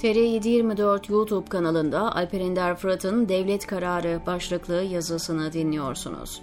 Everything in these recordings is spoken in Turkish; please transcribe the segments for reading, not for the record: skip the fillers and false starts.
TR724 YouTube kanalında Alper Ender Fırat'ın Devlet Kararı başlıklı yazısını dinliyorsunuz.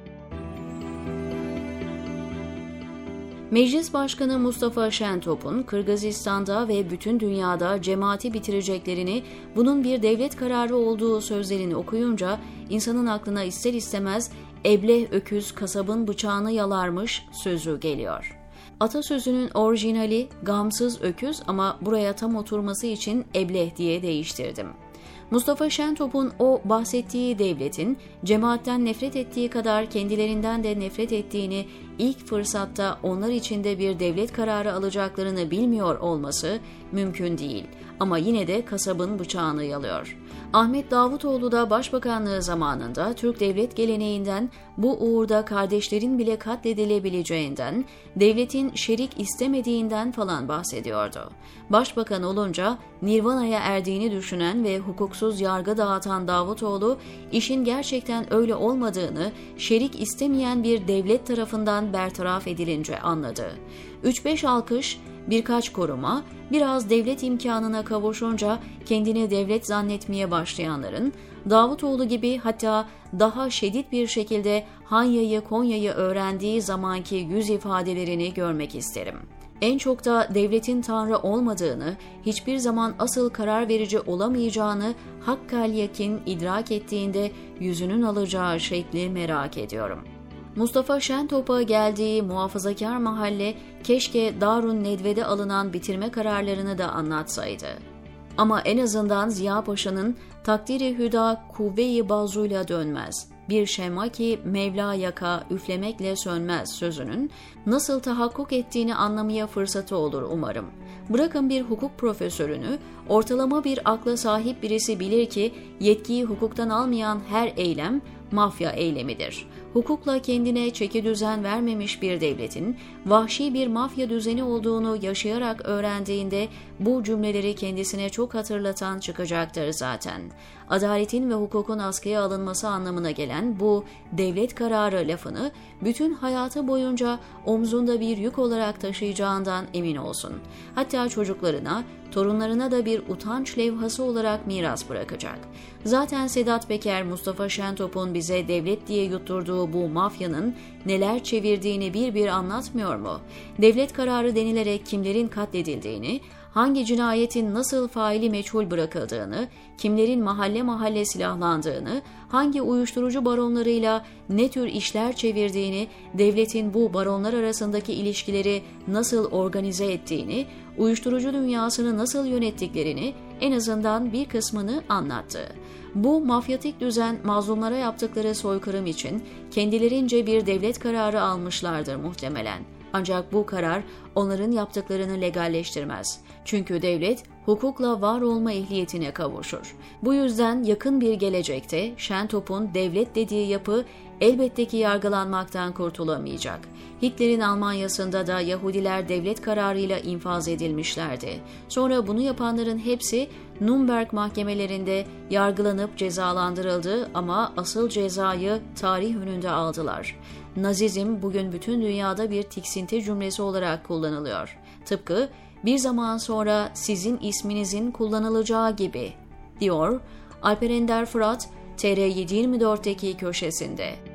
Meclis Başkanı Mustafa Şentop'un Kırgızistan'da ve bütün dünyada cemaati bitireceklerini, bunun bir devlet kararı olduğu sözlerini okuyunca insanın aklına ister istemez "ebleh öküz kasabın bıçağını yalarmış" sözü geliyor. Atasözünün orijinali gamsız öküz ama buraya tam oturması için ebleh diye değiştirdim. Mustafa Şentop'un o bahsettiği devletin cemaatten nefret ettiği kadar kendilerinden de nefret ettiğini, ilk fırsatta onlar içinde bir devlet kararı alacaklarını bilmiyor olması mümkün değil. Ama yine de kasabın bıçağını yalıyor. Ahmet Davutoğlu da başbakanlığı zamanında Türk devlet geleneğinden, bu uğurda kardeşlerin bile katledilebileceğinden, devletin şerik istemediğinden falan bahsediyordu. Başbakan olunca Nirvana'ya erdiğini düşünen ve hukuksuz yargı dağıtan Davutoğlu, işin gerçekten öyle olmadığını, şerik istemeyen bir devlet tarafından bertaraf edilince anladı. 3-5 alkış, birkaç koruma, biraz devlet imkanına kavuşunca kendini devlet zannetmeye başlayanların, Davutoğlu gibi hatta daha şiddet bir şekilde Hanya'yı, Konya'yı öğrendiği zamanki yüz ifadelerini görmek isterim. En çok da devletin Tanrı olmadığını, hiçbir zaman asıl karar verici olamayacağını hakkal yakin idrak ettiğinde yüzünün alacağı şekli merak ediyorum. Mustafa Şentop'a geldiği muhafazakar mahalle keşke Darun Nedve'de alınan bitirme kararlarını da anlatsaydı. Ama en azından Ziya Paşa'nın "takdiri hüda kuvve-i bazuyla dönmez, bir şem'a ki Mevla yaka üflemekle sönmez" sözünün nasıl tahakkuk ettiğini anlamaya fırsatı olur umarım. Bırakın bir hukuk profesörünü, ortalama bir akla sahip birisi bilir ki yetkiyi hukuktan almayan her eylem mafya eylemidir. Hukukla kendine çekidüzen vermemiş bir devletin vahşi bir mafya düzeni olduğunu yaşayarak öğrendiğinde bu cümleleri kendisine çok hatırlatan çıkacaktır zaten. Adaletin ve hukukun askıya alınması anlamına gelen bu devlet kararı lafını bütün hayatı boyunca omzunda bir yük olarak taşıyacağından emin olsun. Hatta çocuklarına, torunlarına da bir utanç levhası olarak miras bırakacak. Zaten Sedat Peker, Mustafa Şentop'un bize devlet diye yutturduğu bu mafyanın neler çevirdiğini bir anlatmıyor mu? Devlet kararı denilerek kimlerin katledildiğini, hangi cinayetin nasıl faili meçhul bırakıldığını, kimlerin mahalle mahalle silahlandığını, hangi uyuşturucu baronlarıyla ne tür işler çevirdiğini, devletin bu baronlar arasındaki ilişkileri nasıl organize ettiğini, uyuşturucu dünyasını nasıl yönettiklerini en azından bir kısmını anlattı. Bu mafyatik düzen mazlumlara yaptıkları soykırım için kendilerince bir devlet kararı almışlardır muhtemelen. Ancak bu karar onların yaptıklarını legalleştirmez. Çünkü devlet hukukla var olma ehliyetine kavuşur. Bu yüzden yakın bir gelecekte Şentop'un devlet dediği yapı elbette ki yargılanmaktan kurtulamayacak. Hitler'in Almanya'sında da Yahudiler devlet kararıyla infaz edilmişlerdi. Sonra bunu yapanların hepsi Nürnberg mahkemelerinde yargılanıp cezalandırıldı ama asıl cezayı tarih önünde aldılar. Nazizm bugün bütün dünyada bir tiksinti cümlesi olarak kullanılıyor. Tıpkı bir zaman sonra sizin isminizin kullanılacağı gibi, diyor Alper Ender Fırat, TR724'deki köşesinde.